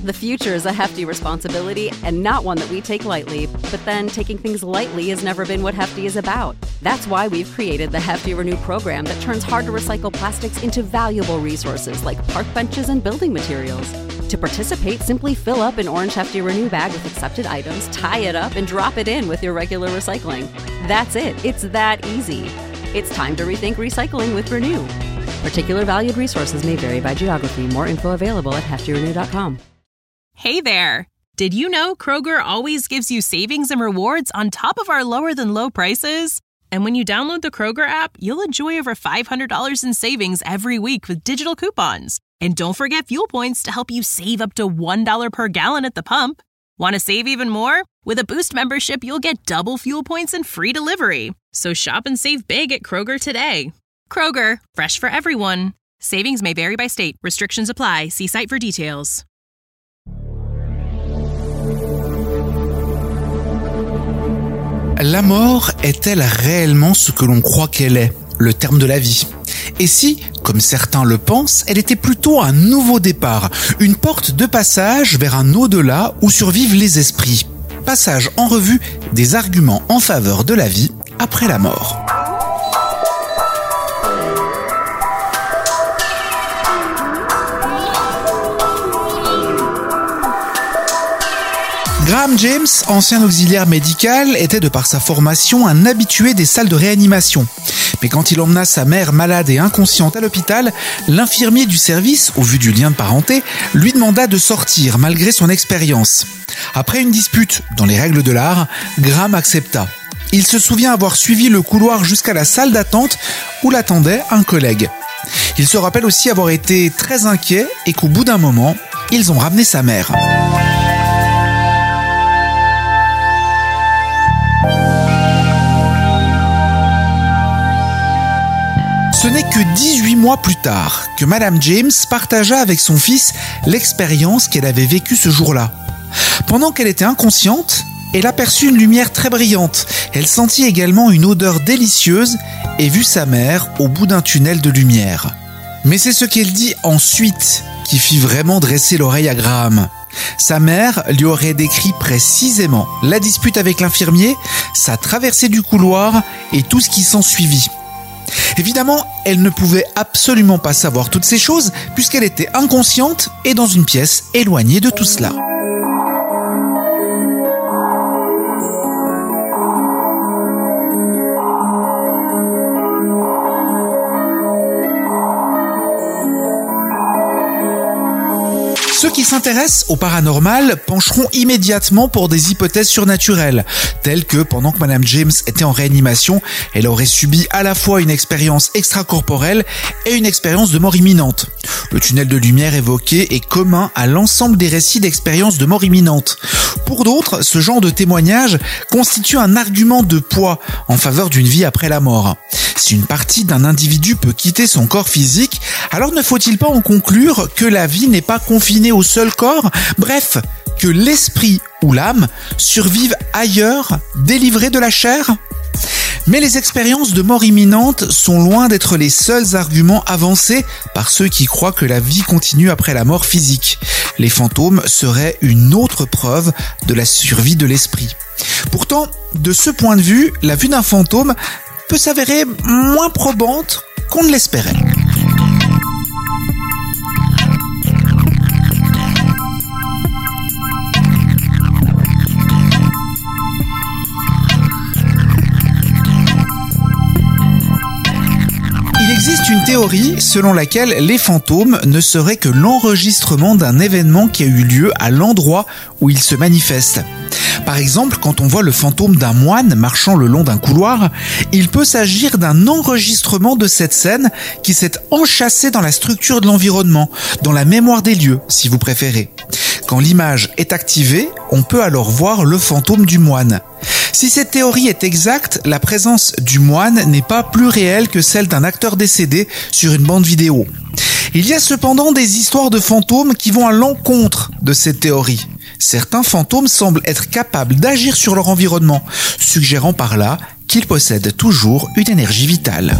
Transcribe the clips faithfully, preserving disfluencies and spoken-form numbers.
The future is a hefty responsibility and not one that we take lightly. But then taking things lightly has never been what Hefty is about. That's why we've created the Hefty Renew program that turns hard-to-recycle plastics into valuable resources like park benches and building materials. To participate, simply fill up an orange Hefty Renew bag with accepted items, tie it up, and drop it in with your regular recycling. That's it. It's that easy. It's time to rethink recycling with Renew. Particular valued resources may vary by geography. More info available at hefty renew dot com. Hey there! Did you know Kroger always gives you savings and rewards on top of our lower-than-low prices? And when you download the Kroger app, you'll enjoy over five hundred dollars in savings every week with digital coupons. And don't forget fuel points to help you save up to one dollar per gallon at the pump. Want to save even more? With a Boost membership, you'll get double fuel points and free delivery. So shop and save big at Kroger today. Kroger, fresh for everyone. Savings may vary by state. Restrictions apply. See site for details. La mort est-elle réellement ce que l'on croit qu'elle est, le terme de la vie ? Et si, comme certains le pensent, elle était plutôt un nouveau départ, une porte de passage vers un au-delà où survivent les esprits ? Passage en revue des arguments en faveur de la vie après la mort. Graham James, ancien auxiliaire médical, était de par sa formation un habitué des salles de réanimation. Mais quand il emmena sa mère malade et inconsciente à l'hôpital, l'infirmier du service, au vu du lien de parenté, lui demanda de sortir malgré son expérience. Après une dispute dans les règles de l'art, Graham accepta. Il se souvient avoir suivi le couloir jusqu'à la salle d'attente où l'attendait un collègue. Il se rappelle aussi avoir été très inquiet et qu'au bout d'un moment, ils ont ramené sa mère. Ce n'est que dix-huit mois plus tard que Madame James partagea avec son fils l'expérience qu'elle avait vécue ce jour-là. Pendant qu'elle était inconsciente, elle aperçut une lumière très brillante. Elle sentit également une odeur délicieuse et vit sa mère au bout d'un tunnel de lumière. Mais c'est ce qu'elle dit ensuite qui fit vraiment dresser l'oreille à Graham. Sa mère lui aurait décrit précisément la dispute avec l'infirmier, sa traversée du couloir et tout ce qui s'ensuivit. Évidemment, elle ne pouvait absolument pas savoir toutes ces choses puisqu'elle était inconsciente et dans une pièce éloignée de tout cela. Ceux qui s'intéressent au paranormal pencheront immédiatement pour des hypothèses surnaturelles, telles que pendant que Madame James était en réanimation, elle aurait subi à la fois une expérience extracorporelle et une expérience de mort imminente. Le tunnel de lumière évoqué est commun à l'ensemble des récits d'expériences de mort imminente. Pour d'autres, ce genre de témoignage constitue un argument de poids en faveur d'une vie après la mort. Si une partie d'un individu peut quitter son corps physique, alors ne faut-il pas en conclure que la vie n'est pas confinée au seul corps, bref, que l'esprit ou l'âme survivent ailleurs, délivrés de la chair ? Mais les expériences de mort imminente sont loin d'être les seuls arguments avancés par ceux qui croient que la vie continue après la mort physique. Les fantômes seraient une autre preuve de la survie de l'esprit. Pourtant, de ce point de vue, la vue d'un fantôme peut s'avérer moins probante qu'on ne l'espérait. Il existe une théorie selon laquelle les fantômes ne seraient que l'enregistrement d'un événement qui a eu lieu à l'endroit où ils se manifestent. Par exemple, quand on voit le fantôme d'un moine marchant le long d'un couloir, il peut s'agir d'un enregistrement de cette scène qui s'est enchâssée dans la structure de l'environnement, dans la mémoire des lieux, si vous préférez. Quand l'image est activée, on peut alors voir le fantôme du moine. Si cette théorie est exacte, la présence du moine n'est pas plus réelle que celle d'un acteur décédé sur une bande vidéo. Il y a cependant des histoires de fantômes qui vont à l'encontre de cette théorie. Certains fantômes semblent être capables d'agir sur leur environnement, suggérant par là qu'ils possèdent toujours une énergie vitale.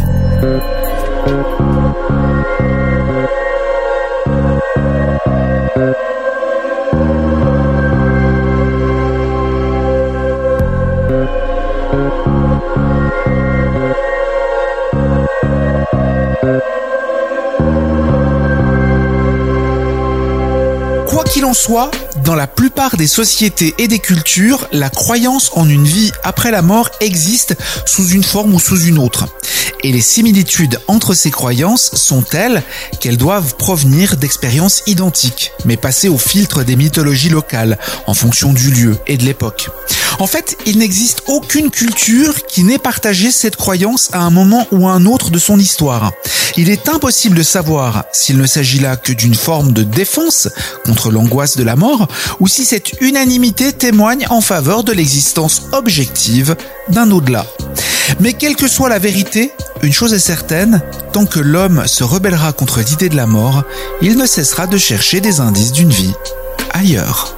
Quoi qu'il en soit, dans la plupart des sociétés et des cultures, la croyance en une vie après la mort existe sous une forme ou sous une autre. Et les similitudes entre ces croyances sont telles qu'elles doivent provenir d'expériences identiques, mais passées au filtre des mythologies locales, en fonction du lieu et de l'époque. En fait, il n'existe aucune culture qui n'ait partagé cette croyance à un moment ou à un autre de son histoire. Il est impossible de savoir s'il ne s'agit là que d'une forme de défense contre l'angoisse de la mort, ou si cette unanimité témoigne en faveur de l'existence objective d'un au-delà. Mais quelle que soit la vérité, une chose est certaine, tant que l'homme se rebellera contre l'idée de la mort, il ne cessera de chercher des indices d'une vie ailleurs.